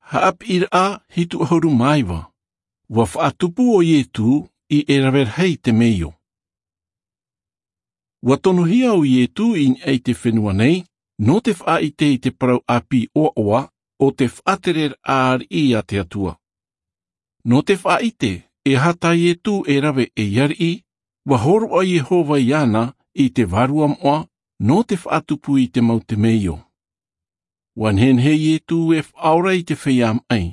Haap ira hitu ahuru maiwa. Wa whaatupu o Ietu I erawer hei te meio. Wa tonuhia o Ietu in ei te whenua nei, no te wha I te parau api oa o te whaaterer ar I a te atua. No te wha I e hata Ietu e rawe e yari, wa horo a Jehova iana I te varua moa, no te whaatupu I te mau te meio. Wan hen he Ietu e whaora I te whiam ai.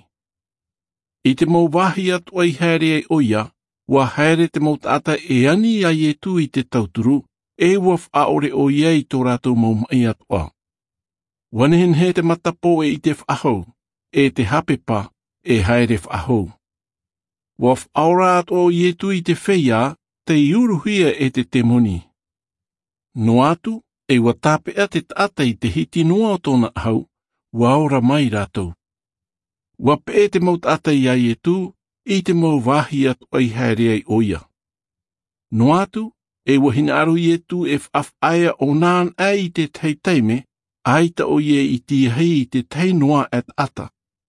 I te mau wahi atu ai haere ai oia, wa haere te mau tata e ani a Ietu I te tauturu, e wa whaore o ia I tō rātou mau mai atua. Wan hen he te matapo I te whahau, e te hapepa e haere whahau. Wa whaora atu o Ietu I te whia, te iuruhia e te temoni. No atu, e wa tāpea te tata I te hiti noa o tōna hau, wa ora mai rātou. Wa pe te mau tata I a Ietu, I te mau wahi atu ai haere ai oia. No atu, e wahina aru Ietu e whawhaia o nān ai te teiteime, aita o ie I tīhei I te teinoa at ata.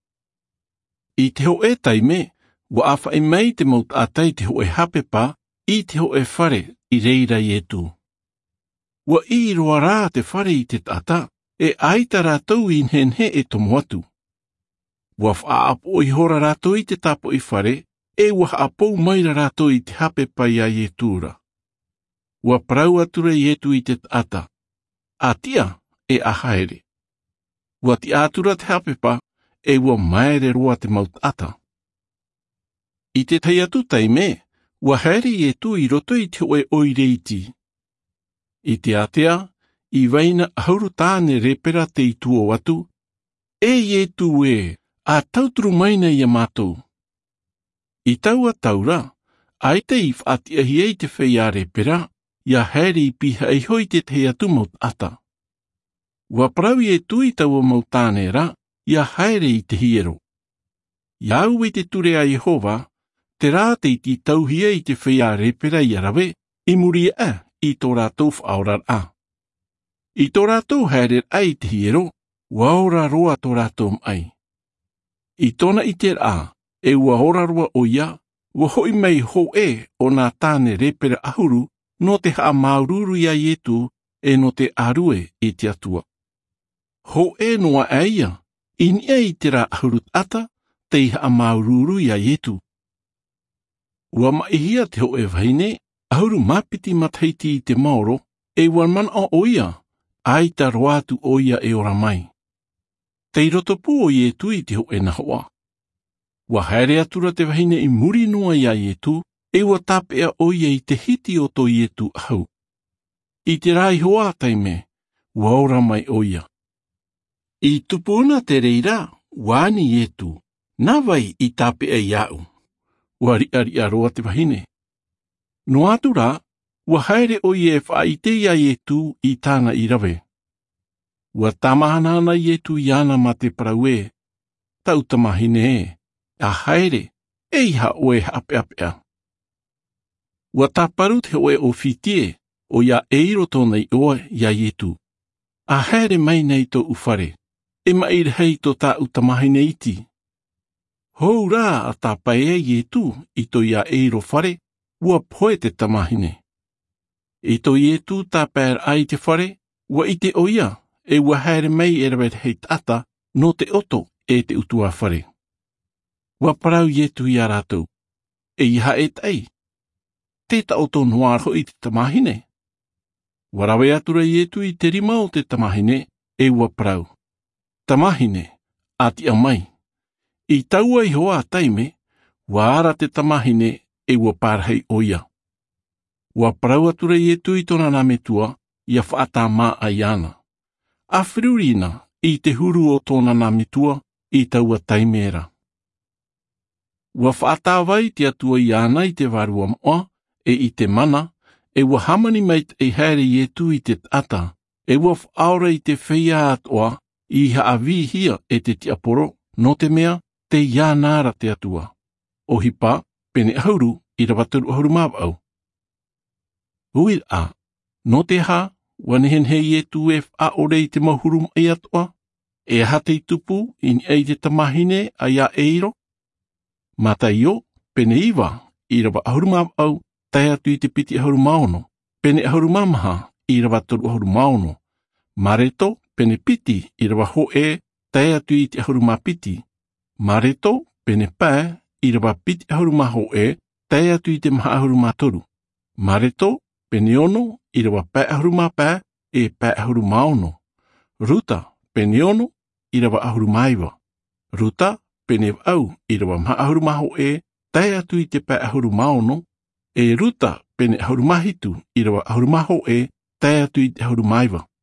I te ho e taime, wa awha e mei te mau tata I te ho e hapepa, I te ho e whare I reira Ietu. Wa I roa rā te whare I te tata, e aita rātou I nhenhe e tomoatu. Wa whaapo I hora rātou I te tapo I whare, e wa haapou maira rātou I te hapepa I a Ietura. Wa parau atura Ietu I te tata. Atia e ahaere. Wa ti atura te hapepa, e wa maere roa te mau tata. I te tai atu taime, wa haere Ietu I roto I te oe oireiti. I te atea, I waina hauru tāne repera te I tuo atu, e Ietu e, a tauturu maina I a mātou. I taua taura, aite I whaatia hiei te whea repera, ia haere I piha I hoi te te atu maut ata. Wa parau Ietu I taua mautane ra, ia haere I te hiero. Iau I te ture a Jehova, te rā te iti tauhia I te whea repera I arawe, I muri I tō rātou whaorar a. I tō rātou haere ai te hiero, waora roa tō rātou ai. I tōna I te rā, e ua ora roa o ia, wa hoi mei ho e o nā tāne repera ahuru, no te haa maururu I a Ietu, e no te arue I te atua. Ho e noa eia, I nia I te rā ahuru ata, te haa maururu I a Ietu. Ua maihia te ho e vaine, ahuru mapiti mataiti I te maoro, e wan man o oia, aita roatu oia e ora mai. Te rotopu o Ietu I te ho e nahoa. Wa haere atura te wahine I muri noa I a Ietu, e wa tapea oia I te hiti o to Ietu hau. I te rai hoa taime, wa ora mai oia. I tupuna te reira, wani Ietu, na vai I tapea iau. Wa ri aroa te wahine. No atura, wa haere oia e whaite I a Ietu I tāna I rawe. Wa tamahanana Ietu iana ma te paraue, tau tamahine e, a haere, e iha oe hapeapea. Wa taparu te oe o fitie, o ia eiro tōna I oe I a Ietu. A haere mai nei tō ufare, e maire hei tō tā utamahine iti. Hou rā a tāpai e Ietu I tō ia eiro whare, ua poe te tamahine. I tō Ietu tāpēr ai te whare, ua I te oia, e ua haere mei e rawet hei tata, no te oto e te utua whare. Ua parau Ietu I a rātou, e iha e tai. Tēta o tō noaro I te tamahine. Warawe atura Ietu I te rima o te tamahine, e ua parau. Tamahine, ati a mai. I taua I hoa taime, wa ara te tamahine, e ua pārhei oia. Ua parau atura Ietu I tōna nametua, ia whaata mā a iana. A whirurina I te huru o tōna nametua, I taua taimera. Ua whaata vai te atua iana I te varua moa, e I te mana, e ua hamani mai e haere Ietu I te ata, e ua whaora I te whia atoa, I haawihia e te tiaporo, no te mea, te ianara te atua. O hipa, pene ahuru, I rawaturu ahuru mawau. Uir a, no te ha, wanehen he Ietu e whaore I te mahurum e atoa, e hate i tupu in ei te tamahine a ia eiro. Mataio, pene iwa, i rawa ahuruma au, tai atu i te piti ahuru maono. Pene ahuru mamaha, i rawa toru ahuru maono. Mareto, pene piti, i rawa hoe, tai atu i te ahuru mapiti. Mareto, pene pā, i rawa piti ahuru maho tai atu i te maha ahuru matoru. Mareto, pene ono, i rawa pā ahuru mapā, e pā ahuru maono. Ruta, pene ono, i rawa ahuru maiwa. Ruta, pene au, i rawa maha ahuru maho tai atu i te pā ahuru maono. E ruta, pene ahuru mahitu, i rawa ahuru maho tai atu i te ahuru maiwa.